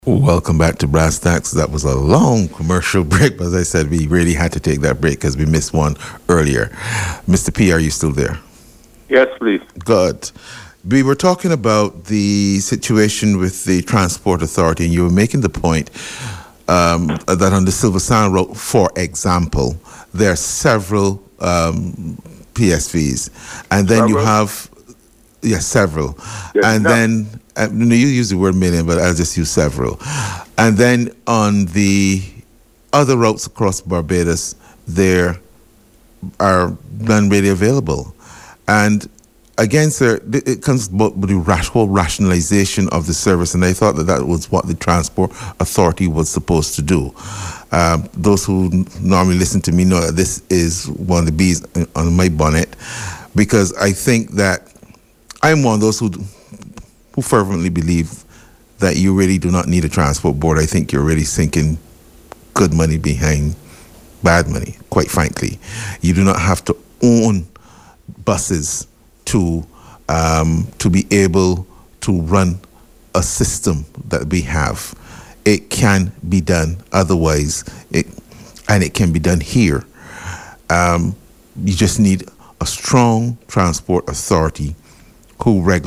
Welcome back to Brass Tacks. That was a long commercial break, but as I said, we really had to take that break because we missed one earlier. Mr. P, are you still there? Yes, please. Good. We were talking about the situation with the Transport Authority, and you were making the point that on the Silver Sand Road, for example, there are several PSVs, and then you have several, and then you use the word million, but I'll just use several, and then on the other routes across Barbados, there are none really available, and again, sir, it comes about with the whole rationalization of the service, and I thought that was what the Transport Authority was supposed to do. Those who normally listen to me know that this is one of the bees on my bonnet, because I think that I'm one of those who fervently believe that you really do not need a transport board. I think you're really sinking good money behind bad money, quite frankly. You do not have to own buses to be able to run a system that we have. It can be done otherwise, and it can be done here. You just need a strong transport authority who does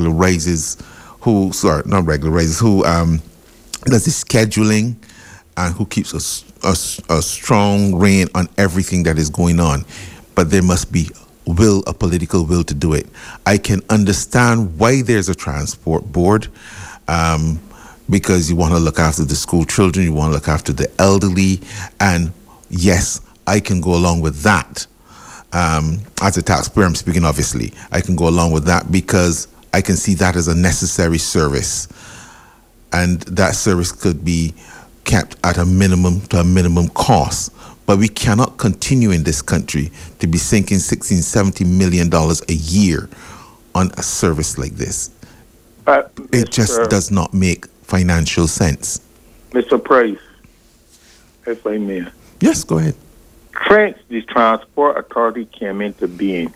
the scheduling and who keeps a strong rein on everything that is going on. But there must be a political will to do it. I can understand why there's a transport board, because you want to look after the school children, you want to look after the elderly, and yes, I can go along with that. As a taxpayer, I'm speaking obviously, I can go along with that because I can see that as a necessary service, and that service could be kept at a minimum cost. But we cannot continue in this country to be sinking $16-70 million a year on a service like this. It just does not make financial sense. Mr. Price, if I may. Yes, go ahead. Since the Transport Authority came into being,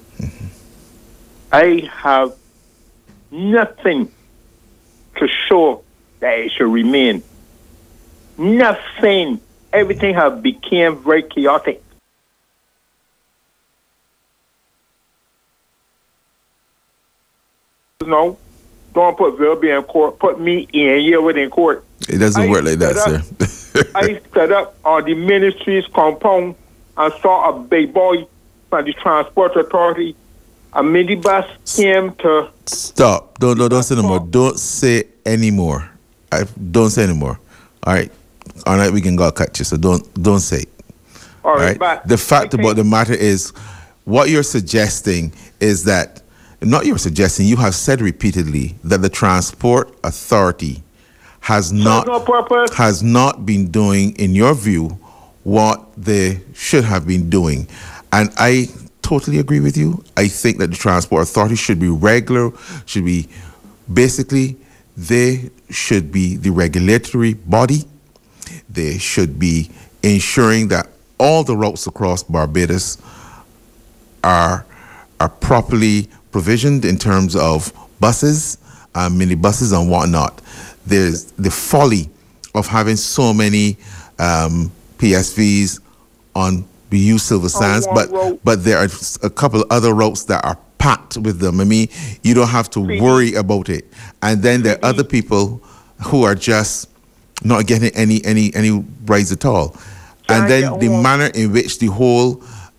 I have nothing to show that it should remain. Nothing. Everything has become very chaotic. No, don't put Vilby in court. Put me in here within court. It doesn't work like that, sir. I set up on the ministry's compound and saw a big boy from the Transport Authority. A minibus came to... Stop. Don't say anymore. Don't say anymore. Don't say anymore. All right, we can go cut you, so don't say it. All right. But the fact about the matter is, what you're suggesting is that, not you're suggesting, you have said repeatedly that the Transport Authority has not been doing, in your view, what they should have been doing. And I totally agree with you. I think that the Transport Authority should be they should be the regulatory body. They should be ensuring that all the routes across Barbados are properly provisioned in terms of buses, minibuses and whatnot. There's the folly of having so many PSVs on BU Silver Sands, but there are a couple of other routes that are packed with them. I mean, you don't have to worry about it. And then there are other people who are just not getting any rights at all. And then the manner in which the whole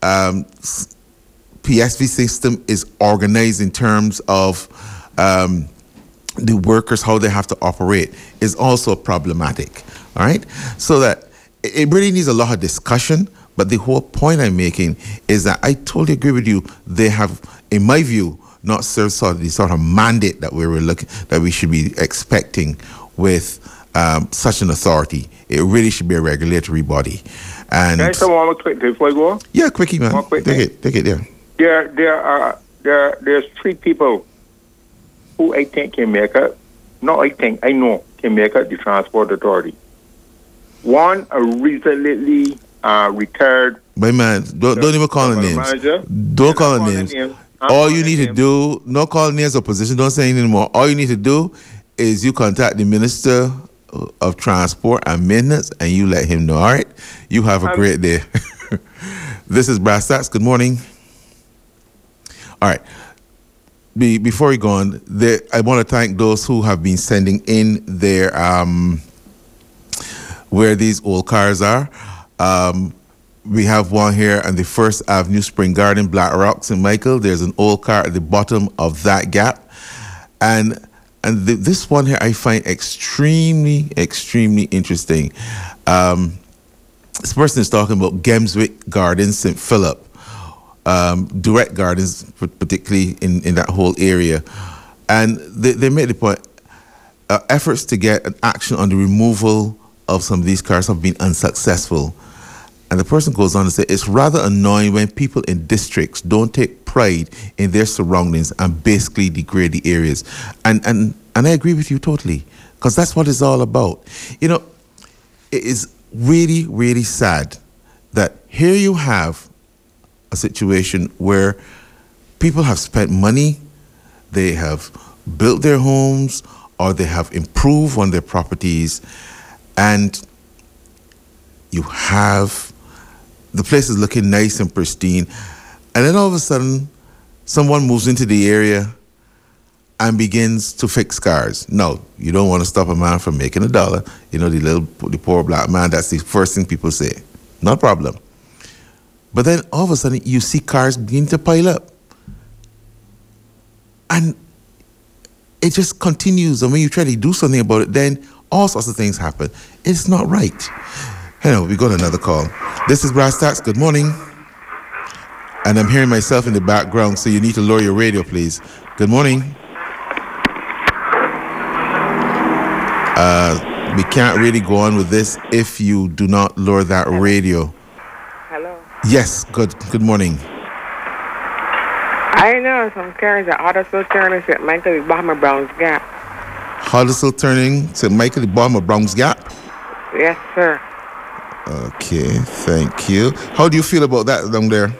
PSV system is organized in terms of the workers, how they have to operate, is also problematic. All right? So that it really needs a lot of discussion. But the whole point I'm making is that I totally agree with you. They have, in my view, not served the sort of mandate that we should be expecting with such an authority. It really should be a regulatory body. And can I say one quick thing before I go? Yeah, quickie, man. Take it there. There's three people who I think can make it. I know can make it the Transport Authority. One, a recently retired. But man, don't even call the names. Manager. Don't call the names. All you need to do, not call names or position, don't say anything anymore. All you need to do is you contact the Minister of transport and maintenance, and you let him know. All right? You have a great day. This is Brass Tacks. Good morning. All right. Before we go on, I want to thank those who have been sending in their where these old cars are. We have one here on the First Avenue Spring Garden, Black Rock, St. Michael. There's an old car at the bottom of that gap. And this one here I find extremely interesting. This person is talking about Gemswick Gardens, St. Philip, Direct Gardens, particularly in that whole area. And they made the point, efforts to get an action on the removal of some of these cars have been unsuccessful. And the person goes on to say, it's rather annoying when people in districts don't take pride in their surroundings and basically degrade the areas. And I agree with you totally, because that's what it's all about. You know, it is really sad that here you have a situation where people have spent money, they have built their homes, or they have improved on their properties, and you have the place is looking nice and pristine, and then all of a sudden someone moves into the area and begins to fix cars. No, you don't want to stop a man from making $1. You know, the poor black man, that's the first thing people say. No problem. But then all of a sudden you see cars begin to pile up. And it just continues. And when you try to do something about it, then all sorts of things happen. It's not right. Anyway, we got another call. This is Brass Tacks. Good morning. And I'm hearing myself in the background, so you need to lower your radio, please. Good morning. We can't really go on with this if you do not lower that radio. Hello. Yes, good morning. I know some cars are Huddersfield turning St. Michael, the bottom of Browns Gap. Huddersfield turning St. Michael, the bottom of Browns Gap? Yes, sir. Okay, thank you. How do you feel about that down there?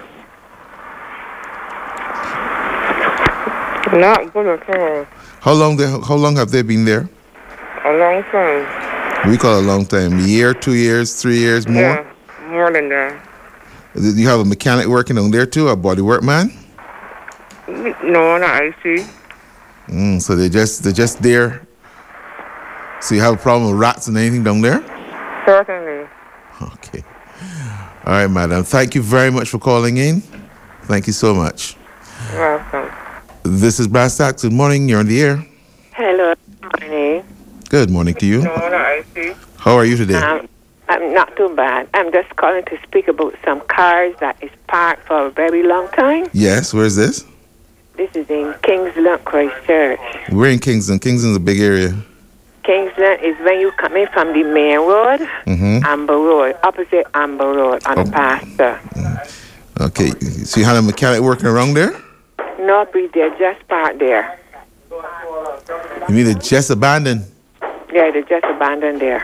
Not good at all. How long have they been there? A long time. We call it a long time. A year, 2 years, 3 years, more? Yeah, more than that. Do you have a mechanic working on there too, a body work man? No, not IC. So they're just there. So you have a problem with rats and anything down there? Certainly. Okay. All right, madam. Thank you very much for calling in. Thank you so much. You're welcome. This is Brass Tacks. Good morning. You're on the air. Hello, morning. Good morning to you. No, not IC. How are you today? I'm not too bad. I'm just calling to speak about some cars that is parked for a very long time. Yes, where's this? This is in Kingsland, Christchurch. We're in Kingston. Kingston's a big area. Kingsland is when you come in from the main road, Amber Road, opposite Amber Road on the pasture. Okay, so you had a mechanic working around there? No, please, they're just parked there. You mean they just abandoned? Yeah, they just abandoned there.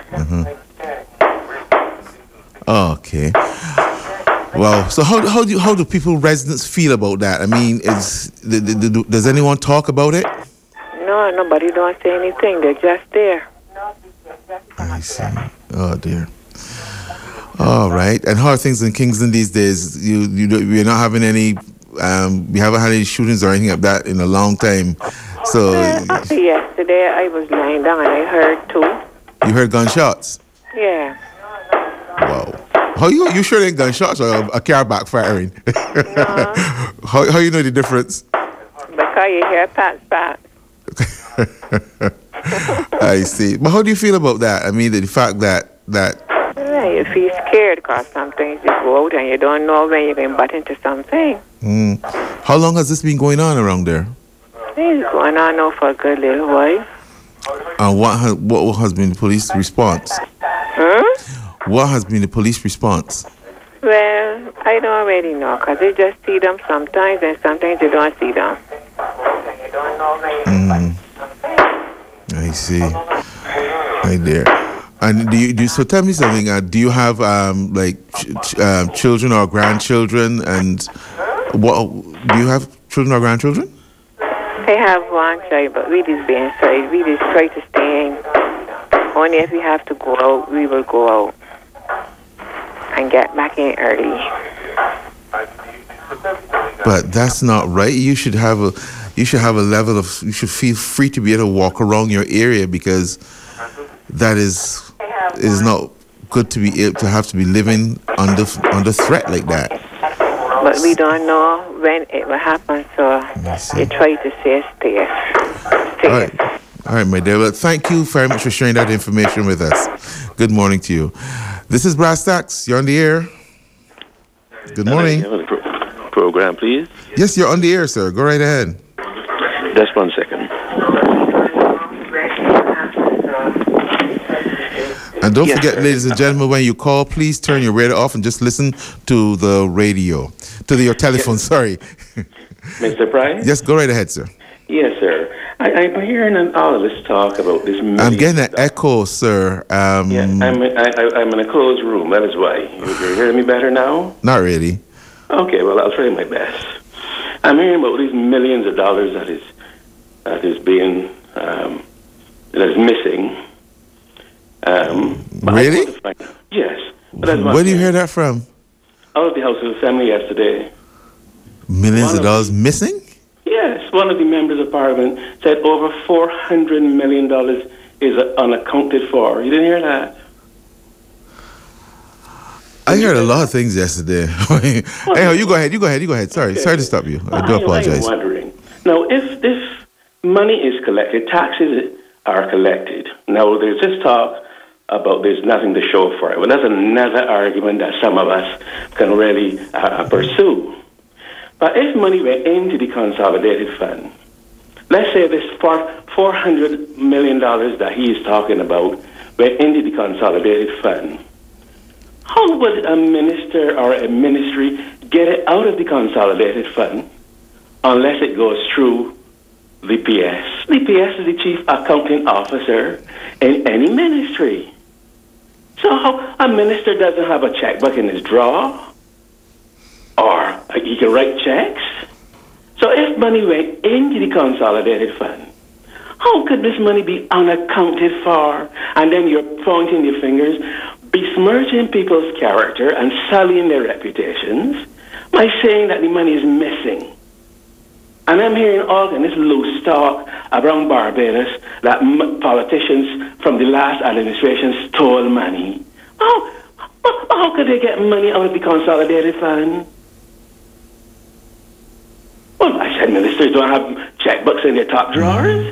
Okay. Well, so how do people, residents, feel about that? I mean, does anyone talk about it? No, nobody don't say anything. They're just there. I see. Oh dear. All right. And how are things in Kingston these days? We're not having any. We haven't had any shootings or anything like that in a long time. So yesterday I was lying down and I heard two. You heard gunshots? Yeah. Wow. How you sure they ain't gunshots or a car backfiring? No. How you know the difference? Because you hear pat. I see. But how do you feel about that? I mean, the fact that yeah, you feel scared because sometimes you go out and you don't know when you're going to butt into something. How long has this been going on around there? It's going on now for a good little while. And what has been the police response? What has been the police response? Well, I don't really know because you just see them sometimes and sometimes you don't see them. I see. Right there. And do you? So tell me something. Do you have children or grandchildren? And what do you have? Children or grandchildren? I have one child, but we just try to stay in only if we have to go out, we will go out and get back in early. But that's not right. You should have a level of, you should feel free to be able to walk around your area, because that is not good to be able to have to be living under threat like that. But we don't know when it will happen, so you try to stay safe. All right, my dear. Well, thank you very much for sharing that information with us. Good morning to you. This is Brass Tacks. You're on the air. Good morning. Program, please. Yes, you're on the air, sir. Go right ahead. Just 1 second. And don't forget, ladies and gentlemen, when you call, please turn your radio off and just listen to the radio, to your telephone. Sorry. Mr. Price? Yes, go right ahead, sir. Yes, sir. I'm hearing all of this talk about this. I'm getting an echo, sir. I'm in a closed room. That is why. You're hearing me better now? Not really. Okay, well, I'll try my best. I'm hearing about these millions of dollars that is being that is missing. Really? Yes. Where do you hear that from? Out of the House of Assembly yesterday. Millions of dollars missing? Yes. One of the members of Parliament said over $400 million is unaccounted for. You didn't hear that? I heard a lot of things yesterday. Anyhow, you go ahead. Sorry to stop you. I do apologize. I'm wondering. Now, if money is collected, taxes are collected. Now, there's this talk about there's nothing to show for it. Well, that's another argument that some of us can really pursue. But if money went into the consolidated fund, let's say this $400 million that he is talking about went into the consolidated fund, how would a minister or a ministry get it out of the consolidated fund unless it goes through the PS? The PS is the chief accounting officer in any ministry. So how a minister doesn't have a checkbook in his drawer? Or he can write checks? So if money went into the consolidated fund, how could this money be unaccounted for? And then you're pointing your fingers, besmirching people's character and sullying their reputations by saying that the money is missing. And I'm hearing all this loose talk around Barbados that politicians from the last administration stole money. How could they get money out of the consolidated fund? Well, I said ministers don't have checkbooks in their top drawers.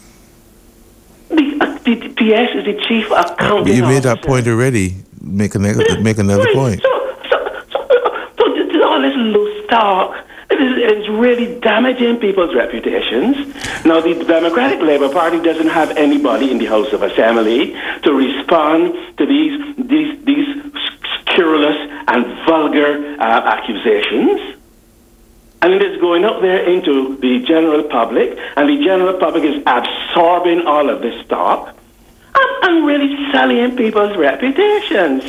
The PS is the chief accounting You made officer. that point already. Make another point. So all this loose talk, it is really damaging people's reputations. Now, the Democratic Labour Party doesn't have anybody in the House of Assembly to respond to these scurrilous and vulgar accusations. And it is going out there into the general public, and the general public is absorbing all of this talk and really sullying people's reputations.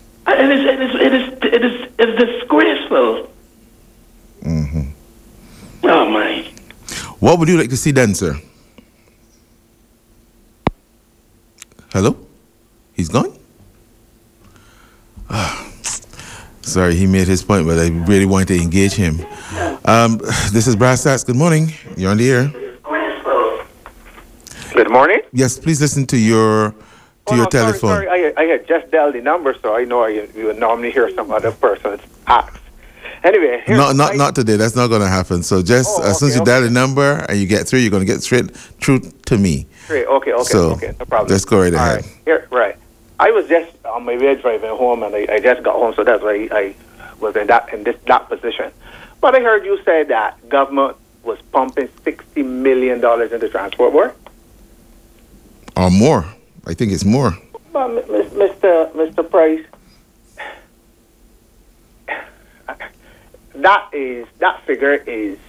It is disgraceful. Mm-hmm. Oh my! What would you like to see then, sir? Hello? He's gone? Sorry, he made his point, but I really wanted to engage him. This is Brass Tacks. Good morning. You're on the air. Good morning. Yes, please listen to your telephone. Sorry. I had just dialed the number, so I know you would normally hear some other person's ask. Anyway, not today. That's not going to happen. So just as soon as you dial the number and you get through, you're going to get straight through to me. Great. Okay, no problem. Let's go right ahead. Right. I was just on my way driving home, and I just got home, so that's why I was in that position. But I heard you say that government was pumping $60 million into transport board. Or more. I think it's more. But Mr. Price, that figure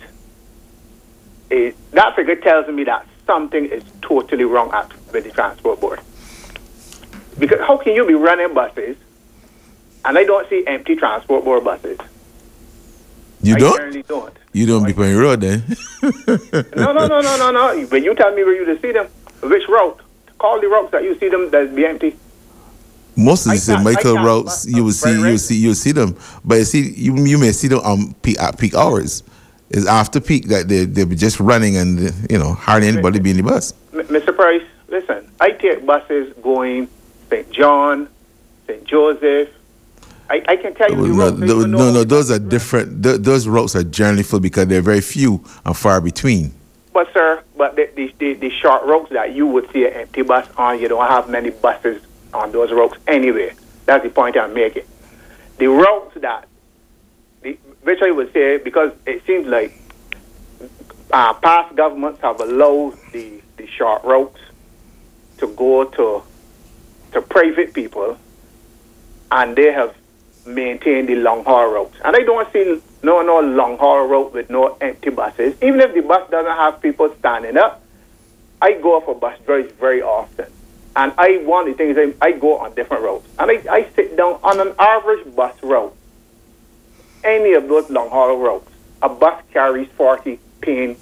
tells me that something is totally wrong with the transport board. Because how can you be running buses and I don't see empty transport board buses? You don't? I certainly don't. You don't be playing road then? No. When you tell me where you to see them, which route? Call the routes that you see them that's be empty. Most of the Michael can't- routes you will see them, but you may see them on peak hours. It's after peak that they'll be just running and hardly anybody be in the bus. Mr. Price, listen, I take buses going St. John, St. Joseph. I can tell you No, those are different. Those routes are generally full because they're very few and far between. But sir, the short routes that you would see an empty bus on, you don't have many buses on those routes anyway. That's the point I'm making. The routes which I would say, because it seems like past governments have allowed the short routes to go to private people, and they have maintained the long haul routes. And I don't see no long haul route with no empty buses. Even if the bus doesn't have people standing up, I go off a bus drive very often. And one of the things I go on different routes. And I sit down on an average bus route. Any of those long haul routes, a bus carries 40 paying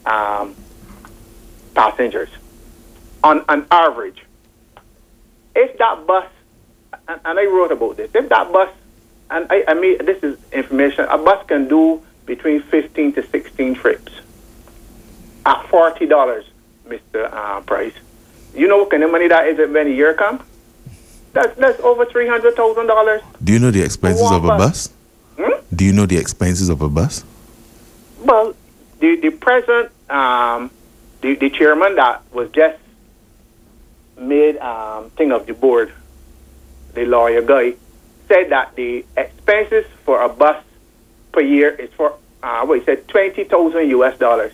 passengers on an average. If that bus, and I wrote about this, if that bus, and I mean, this is information, a bus can do between 15 to 16 trips at $40, Mr. Price. You know what kind of money that is when a year comes? That's over $300,000. Do you know the expenses of a bus? Do you know the expenses of a bus? Well, the present, the chairman that was just made thing of the board, the lawyer guy, said that the expenses for a bus per year is for he said $20,000 US.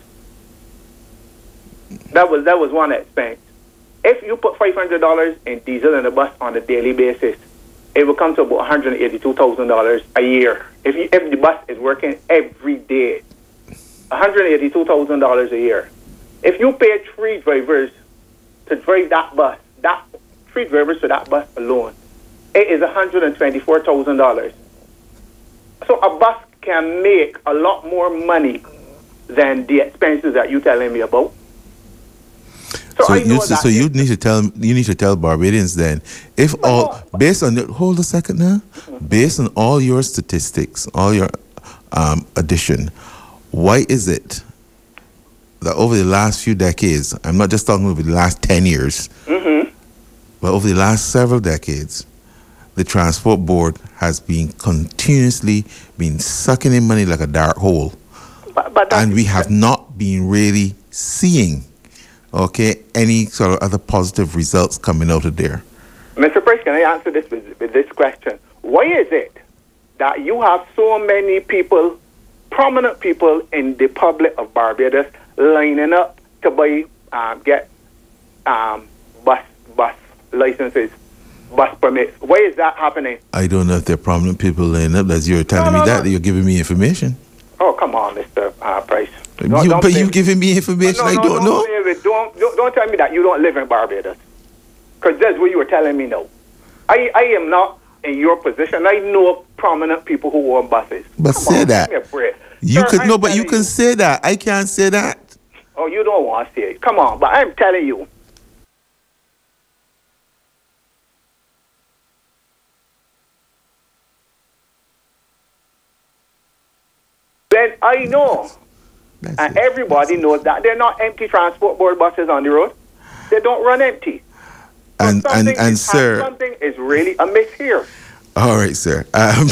That was one expense. If you put $500 in diesel in a bus on a daily basis, it will come to about $182,000 a year. If the bus is working every day, $182,000 a year. If you pay 3 drivers to drive that bus, 3 drivers to that bus alone, it is $124,000. So a bus can make a lot more money than the expenses that you're telling me about. So you need to tell Barbadians then, if all based on hold a second now, based on all your statistics, all your addition, why is it that over the last few decades, I'm not just talking over the last 10 years, but over the last several decades, the Transport Board has been continuously sucking in money like a dark hole, and we have not been really seeing any sort of other positive results coming out of there? Mr. Price, can I answer this with this question? Why is it that you have so many people, prominent people in the public of Barbados, lining up to get bus licenses, bus permits? Why is that happening? I don't know if they're prominent people lining up. As you're telling me that you're giving me information. Oh, come on, Mr. Price. You giving me information I don't know? Don't tell me that you don't live in Barbados. Because that's what you were telling me now. I am not in your position. I know prominent people who own buses. But say that. Give me a break. You can say that. I can't say that. Oh, you don't want to say it. Come on, but I'm telling you. Then I know. And everybody knows that they're not empty Transport Board buses on the road. They don't run empty. And sir, something is really amiss here. All right, sir.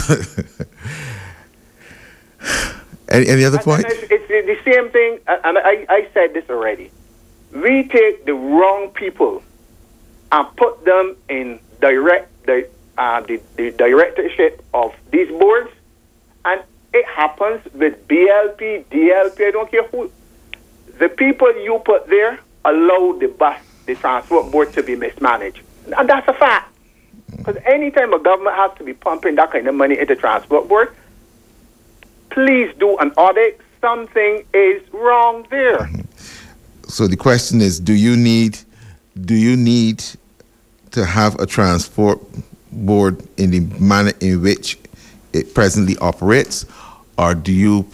Any other point? It's the same thing, and I said this already. We take the wrong people and put them in the directorship of these boards, and it happens with BLP, DLP, I don't care who. The people you put there allow the Transport Board to be mismanaged. And that's a fact. Because anytime a government has to be pumping that kind of money into Transport Board, please do an audit. Something is wrong there. So the question is, do you need to have a Transport Board in the manner in which it presently operates, or do you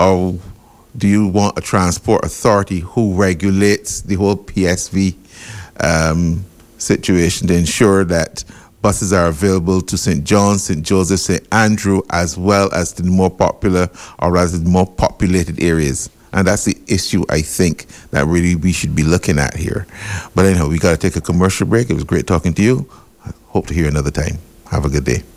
want a transport authority who regulates the whole PSV situation to ensure that buses are available to St. John, St. Joseph, St. Andrew, as well as the more popular, or rather the more populated areas. And that's the issue, I think, that really we should be looking at here. But anyhow, we got to take a commercial break. It was great talking to you. I hope to hear you another time. Have a good day.